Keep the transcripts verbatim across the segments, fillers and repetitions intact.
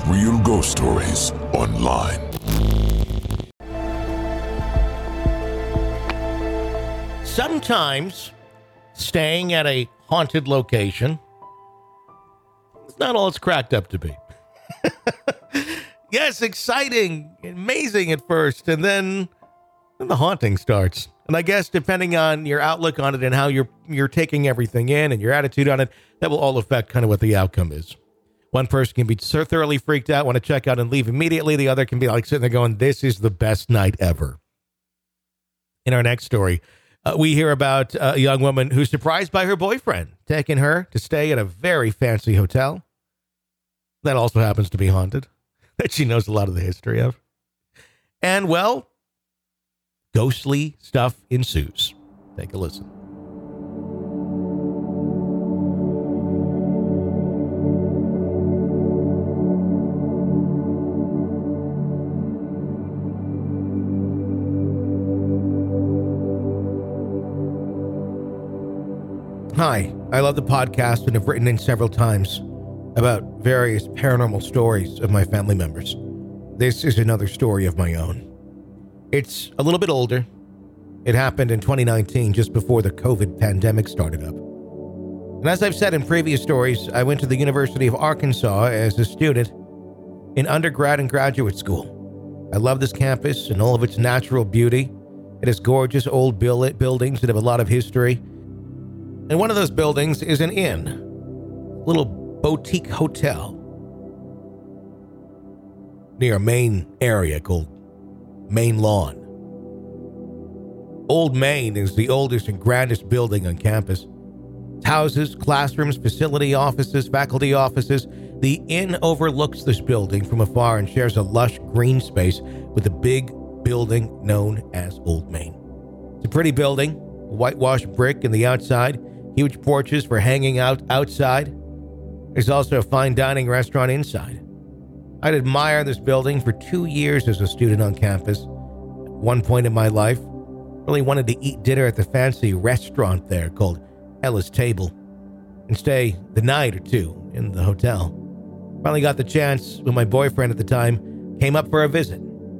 Real ghost stories online. Sometimes staying at a haunted location is not all it's cracked up to be. Yes, exciting, amazing at first, and then, then the haunting starts. And I guess depending on your outlook on it and how you're you're taking everything in and your attitude on it, that will all affect kind of what the outcome is. One person can be so thoroughly freaked out, want to check out and leave immediately. The other can be like sitting there going, this is the best night ever. In our next story, uh, we hear about uh, a young woman who's surprised by her boyfriend taking her to stay at a very fancy hotel that also happens to be haunted, that she knows a lot of the history of. And, well, ghostly stuff ensues. Take a listen. Hi, I love the podcast and have written in several times about various paranormal stories of my family members. This is another story of my own. It's a little bit older. It happened in twenty nineteen, just before the COVID pandemic started up. And as I've said in previous stories, I went to the University of Arkansas as a student in undergrad and graduate school. I love this campus and all of its natural beauty. It has gorgeous old buildings that have a lot of history. And one of those buildings is an inn, a little boutique hotel near a main area called Main Lawn. Old Main is the oldest and grandest building on campus. It's houses, classrooms, facility offices, faculty offices. The inn overlooks this building from afar and shares a lush green space with the big building known as Old Main. It's a pretty building, whitewashed brick in the outside, huge porches for hanging out outside. There's also a fine dining restaurant inside. I'd admired this building for two years as a student on campus. At one point in my life, really wanted to eat dinner at the fancy restaurant there called Ella's Table and stay the night or two in the hotel. Finally got the chance when my boyfriend at the time came up for a visit.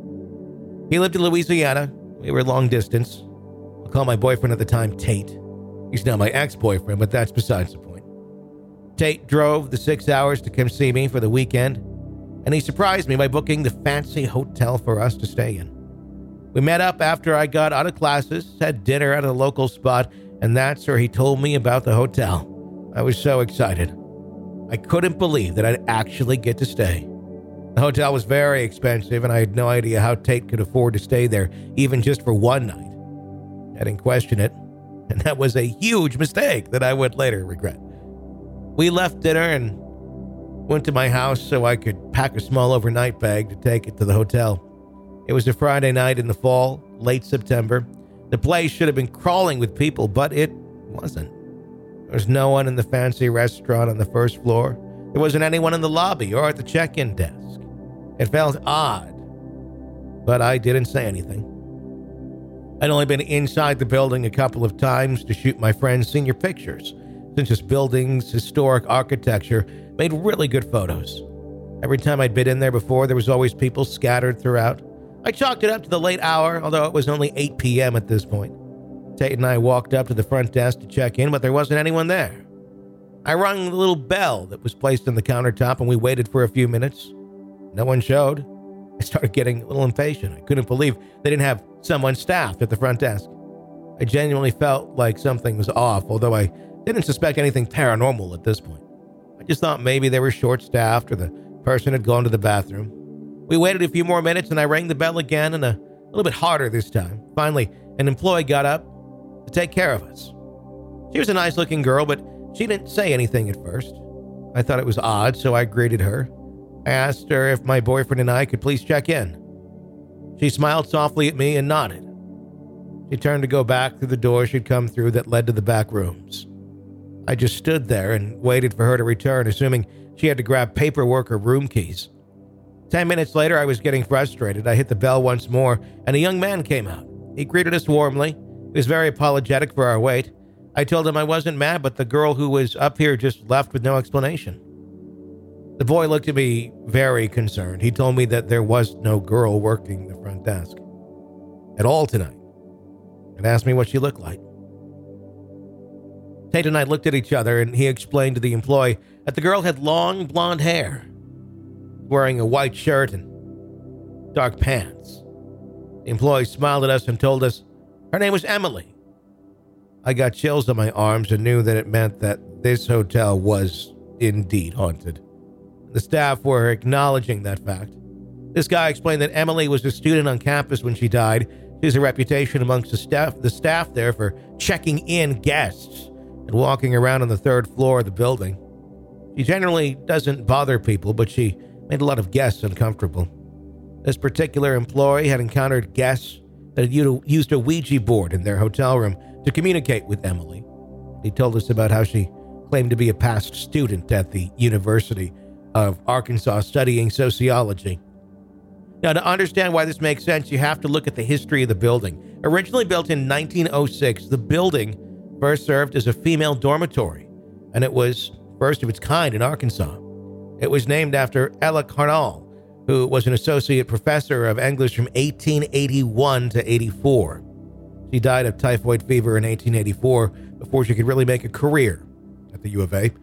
He lived in Louisiana. We were long distance. I'll call my boyfriend at the time Tate. He's now my ex-boyfriend, but that's besides the point. Tate drove the six hours to come see me for the weekend, and he surprised me by booking the fancy hotel for us to stay in. We met up after I got out of classes, had dinner at a local spot, and that's where he told me about the hotel. I was so excited. I couldn't believe that I'd actually get to stay. The hotel was very expensive, and I had no idea how Tate could afford to stay there, even just for one night. I didn't question it. And that was a huge mistake that I would later regret. We left dinner and went to my house so I could pack a small overnight bag to take it to the hotel. It was a Friday night in the fall, late September. The place should have been crawling with people, but it wasn't. There was no one in the fancy restaurant on the first floor. There wasn't anyone in the lobby or at the check-in desk. It felt odd, but I didn't say anything. I'd only been inside the building a couple of times to shoot my friend's senior pictures, since this building's historic architecture made really good photos. Every time I'd been in there before, there was always people scattered throughout. I chalked it up to the late hour, although it was only eight p.m. at this point. Tate and I walked up to the front desk to check in, but there wasn't anyone there. I rung the little bell that was placed on the countertop, and we waited for a few minutes. No one showed. I started getting a little impatient. I couldn't believe they didn't have someone staffed at the front desk. I genuinely felt like something was off, although I didn't suspect anything paranormal at this point. I just thought maybe they were short-staffed or the person had gone to the bathroom. We waited a few more minutes and I rang the bell again, and a little bit harder this time. Finally, an employee got up to take care of us. She was a nice-looking girl, but she didn't say anything at first. I thought it was odd, so I greeted her. I asked her if my boyfriend and I could please check in. She smiled softly at me and nodded. She turned to go back through the door she'd come through that led to the back rooms. I just stood there and waited for her to return, assuming she had to grab paperwork or room keys. Ten minutes later, I was getting frustrated. I hit the bell once more, and a young man came out. He greeted us warmly. He was very apologetic for our wait. I told him I wasn't mad, but the girl who was up here just left with no explanation. The boy looked at me very concerned. He told me that there was no girl working the front desk at all tonight and asked me what she looked like. Tate and I looked at each other, and he explained to the employee that the girl had long blonde hair, wearing a white shirt and dark pants. The employee smiled at us and told us her name was Emily. I got chills on my arms and knew that it meant that this hotel was indeed haunted. The staff were acknowledging that fact. This guy explained that Emily was a student on campus when she died. She has a reputation amongst the staff, the staff there for checking in guests and walking around on the third floor of the building. She generally doesn't bother people, but she made a lot of guests uncomfortable. This particular employee had encountered guests that had used a Ouija board in their hotel room to communicate with Emily. He told us about how she claimed to be a past student at the University of Arkansas studying sociology. Now, to understand why this makes sense, you have to look at the history of the building. Originally built in nineteen oh six, the building first served as a female dormitory, and it was first of its kind in Arkansas. It was named after Ella Carnall, who was an associate professor of English from eighteen eighty-one to eighty-four. She died of typhoid fever in eighteen eighty-four before she could really make a career at the U of A.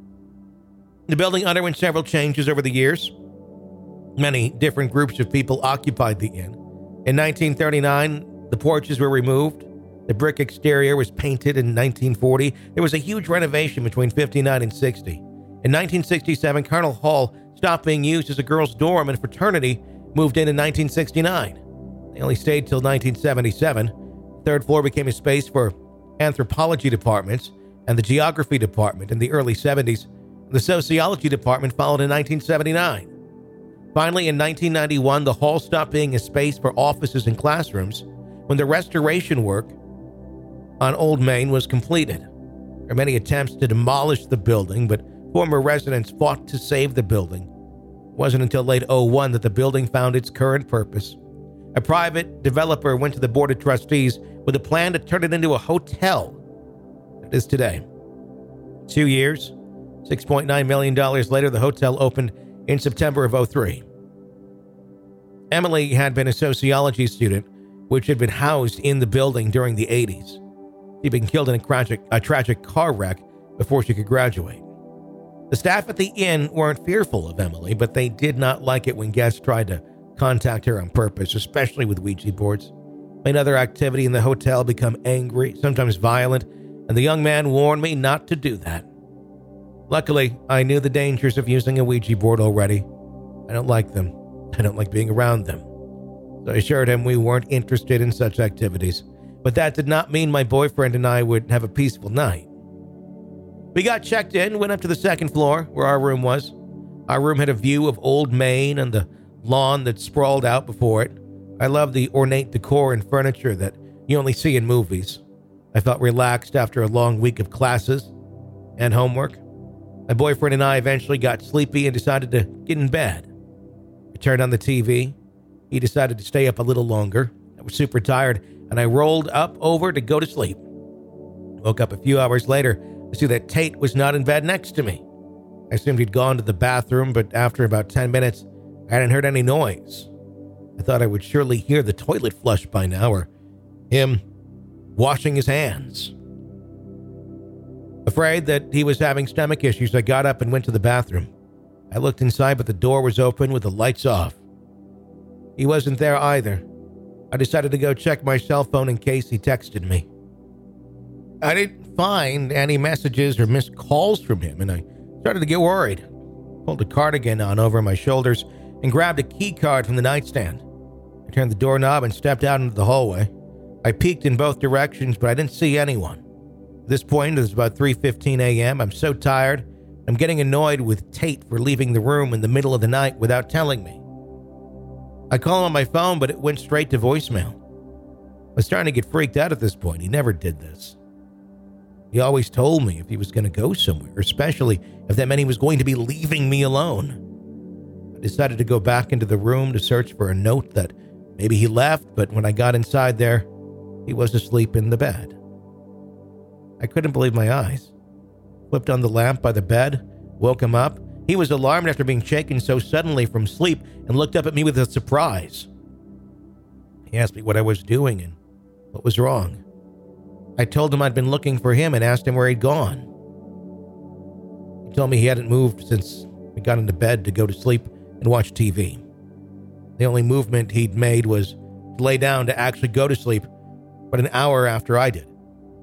The building underwent several changes over the years. Many different groups of people occupied the inn. In nineteen thirty-nine, the porches were removed. The brick exterior was painted in nineteen forty. There was a huge renovation between fifty-nine and sixty. In nineteen sixty-seven, Carnall Hall stopped being used as a girls' dorm, and fraternity moved in in nineteen sixty-nine. They only stayed till nineteen seventy-seven. The third floor became a space for anthropology departments and the geography department in the early seventies. The sociology department followed in nineteen seventy-nine. Finally, in nineteen ninety-one, the hall stopped being a space for offices and classrooms when the restoration work on Old Main was completed. There were many attempts to demolish the building, but former residents fought to save the building. It wasn't until late oh one that the building found its current purpose. A private developer went to the Board of Trustees with a plan to turn it into a hotel. It is today. Two years, six point nine million dollars later, the hotel opened in September of oh three. Emily had been a sociology student, which had been housed in the building during the eighties. She'd been killed in a tragic, a tragic car wreck before she could graduate. The staff at the inn weren't fearful of Emily, but they did not like it when guests tried to contact her on purpose, especially with Ouija boards. Made other activity in the hotel become angry, sometimes violent, and the young man warned me not to do that. Luckily, I knew the dangers of using a Ouija board already. I don't like them. I don't like being around them. So I assured him we weren't interested in such activities. But that did not mean my boyfriend and I would have a peaceful night. We got checked in, went up to the second floor where our room was. Our room had a view of Old Main and the lawn that sprawled out before it. I love the ornate decor and furniture that you only see in movies. I felt relaxed after a long week of classes and homework. My boyfriend and I eventually got sleepy and decided to get in bed. I turned on the T V. He decided to stay up a little longer. I was super tired, and I rolled up over to go to sleep. Woke up a few hours later to see that Tate was not in bed next to me. I assumed he'd gone to the bathroom, but after about ten minutes, I hadn't heard any noise. I thought I would surely hear the toilet flush by now, or him washing his hands. Afraid that he was having stomach issues, I got up and went to the bathroom. I looked inside, but the door was open with the lights off. He wasn't there either. I decided to go check my cell phone in case he texted me. I didn't find any messages or missed calls from him, and I started to get worried. Pulled a cardigan on over my shoulders and grabbed a key card from the nightstand. I turned the doorknob and stepped out into the hallway. I peeked in both directions, but I didn't see anyone. At this point, it was about three fifteen a.m. I'm so tired, I'm getting annoyed with Tate for leaving the room in the middle of the night without telling me. I call him on my phone, but it went straight to voicemail. I was starting to get freaked out at this point. He never did this. He always told me if he was going to go somewhere, especially if that meant he was going to be leaving me alone. I decided to go back into the room to search for a note that maybe he left, but when I got inside there, he was asleep in the bed. I couldn't believe my eyes. Flipped on the lamp by the bed, woke him up, He was alarmed after being shaken so suddenly from sleep and looked up at me with a surprise. He asked me what I was doing and what was wrong. I told him I'd been looking for him and asked him where he'd gone. He told me he hadn't moved since we got into bed to go to sleep and watch T V. The only movement he'd made was to lay down to actually go to sleep, but an hour after I did.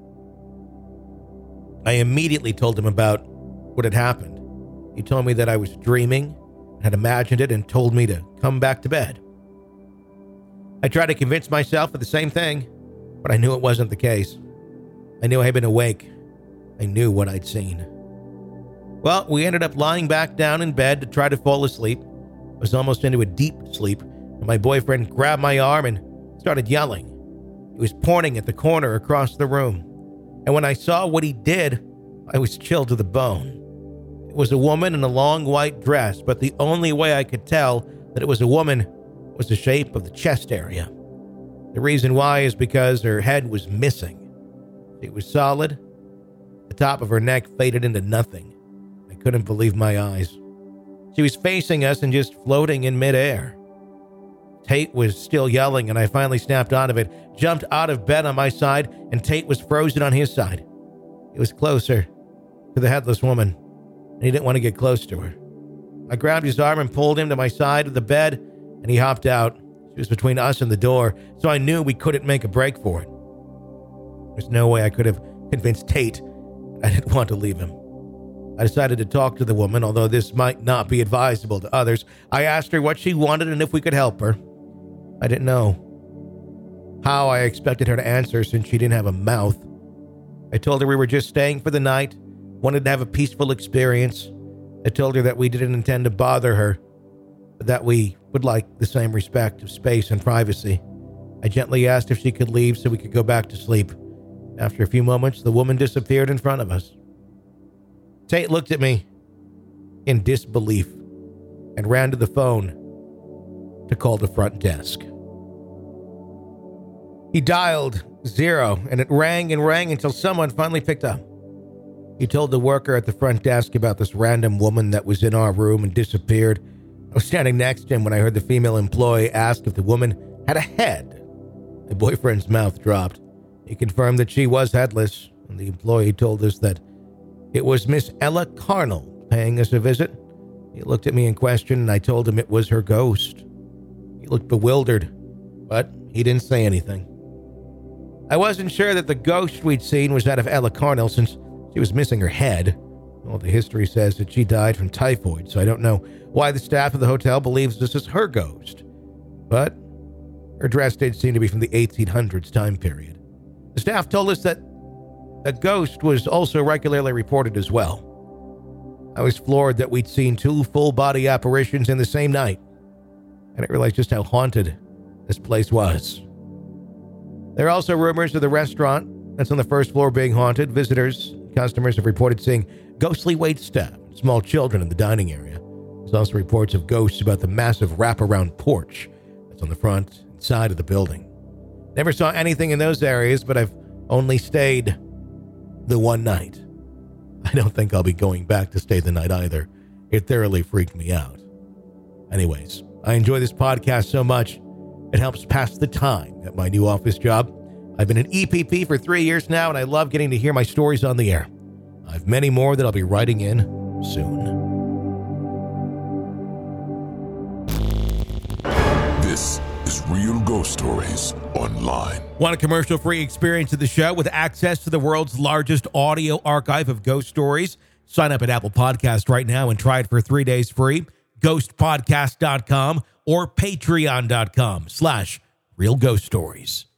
I immediately told him about what had happened. He told me that I was dreaming, had imagined it, and told me to come back to bed. I tried to convince myself of the same thing, but I knew it wasn't the case. I knew I had been awake. I knew what I'd seen. Well, we ended up lying back down in bed to try to fall asleep. I was almost into a deep sleep when my boyfriend grabbed my arm and started yelling. He was pointing at the corner across the room. And when I saw what he did, I was chilled to the bone. It was a woman in a long white dress, but the only way I could tell that it was a woman was the shape of the chest area. The reason why is because her head was missing. It was solid. The top of her neck faded into nothing. I couldn't believe my eyes. She was facing us and just floating in midair. Tate was still yelling, and I finally snapped out of it, jumped out of bed on my side, and Tate was frozen on his side. He was closer to the headless woman, and he didn't want to get close to her. I grabbed his arm and pulled him to my side of the bed, and he hopped out. She was between us and the door, so I knew we couldn't make a break for it. There's no way I could have convinced Tate I didn't want to leave him. I decided to talk to the woman, although this might not be advisable to others. I asked her what she wanted and if we could help her. I didn't know how I expected her to answer since she didn't have a mouth. I told her we were just staying for the night, wanted to have a peaceful experience. I told her that we didn't intend to bother her, but that we would like the same respect of space and privacy. I gently asked if she could leave so we could go back to sleep. After a few moments, the woman disappeared in front of us. Tate looked at me in disbelief and ran to the phone to call the front desk. He dialed zero, and it rang and rang until someone finally picked up. He told the worker at the front desk about this random woman that was in our room and disappeared. I was standing next to him when I heard the female employee ask if the woman had a head. My boyfriend's mouth dropped. He confirmed that she was headless, and the employee told us that it was Miss Ella Carnell paying us a visit. He looked at me in question, and I told him it was her ghost. He looked bewildered, but he didn't say anything. I wasn't sure that the ghost we'd seen was that of Ella Carnell since she was missing her head. Well, the history says that she died from typhoid, so I don't know why the staff of the hotel believes this is her ghost. But her dress did seem to be from the eighteen hundreds time period. The staff told us that a ghost was also regularly reported as well. I was floored that we'd seen two full-body apparitions in the same night. I didn't realize just how haunted this place was. There are also rumors of the restaurant that's on the first floor being haunted. Visitors, customers have reported seeing ghostly waitstaff and small children in the dining area. There's also reports of ghosts about the massive wraparound porch that's on the front and side of the building. Never saw anything in those areas, but I've only stayed the one night. I don't think I'll be going back to stay the night either. It thoroughly freaked me out. Anyways, I enjoy this podcast so much. It helps pass the time at my new office job. I've been an E P P for three years now, and I love getting to hear my stories on the air. I have many more that I'll be writing in soon. This is Real Ghost Stories Online. Want a commercial-free experience of the show with access to the world's largest audio archive of ghost stories? Sign up at Apple Podcast right now and try it for three days free. ghost podcast dot com or patreon dot com slash real ghost stories.